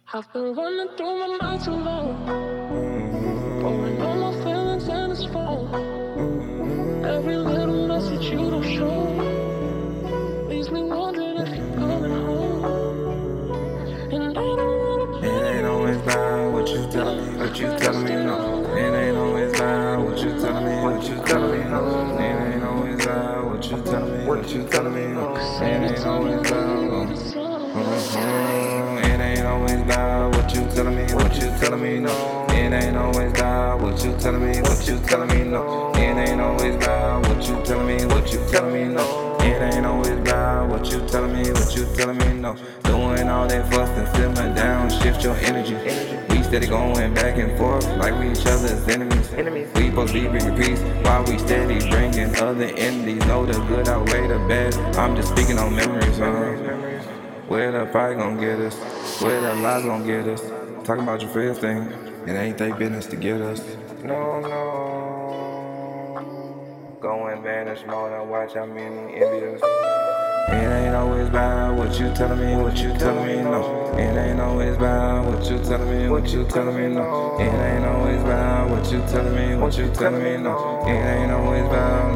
I've been running through my mind too long, pouring all my feelings in this phone. Every little message you don't show leaves me wondering if you're coming home. And I don't wanna It ain't always about what you telling me, what you telling me, no. It ain't always about what you telling me, what you telling me, no. It ain't always about what you telling me, what you telling me, no. It ain't always about, It ain't always about what you telling me, what you telling me, no. It ain't always about what you telling me, what you telling me, no. It ain't always about what you telling me, what you telling me, no. It ain't always about what you telling me, what you telling me, no. Doing all that fuss and simmer down, shift your energy. We steady going back and forth like we each other's enemies. We supposed to be bringing peace while we steady bringing other entities. Know the good outweigh the bad. I'm just speaking on memories, Where the fight gon' get us? Where the lies gon' get us? Talking about your first thing, it ain't they business to get us. No, go in vanish mode and watch how many envious. It ain't always about what you telling me, what you telling me, no. It ain't always about what you telling me, what you telling me, no. It ain't always about what you telling me, what you telling me, no. It ain't always about,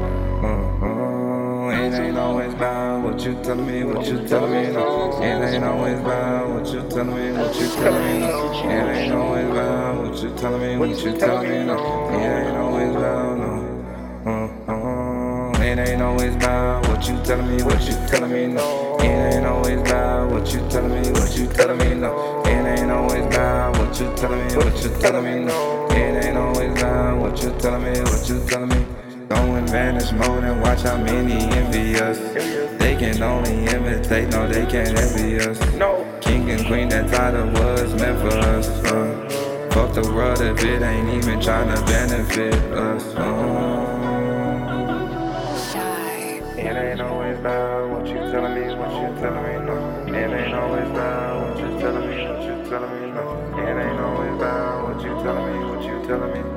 It ain't always about what you telling me, what you telling me, no. It ain't always about what you telling me, what you telling me, no. It ain't always about what you telling me, what you telling me, no. It ain't always about, no. It ain't always about what you telling me, what you telling me, no. It ain't always about what you telling me, what you telling me, no. It ain't always about what you telling me, what you telling me, no. It ain't always about what you telling me, what you telling me. Go in vanish mode and watch how many envy us. They can only imitate, no, they can't envy us. King and queen, that title was meant for us. Fuck the world if it ain't even trying to benefit us. It ain't always about what you telling me, what you telling me, no. It ain't always about what you telling me, what you telling me, no. It ain't always about what you telling me, what you telling me.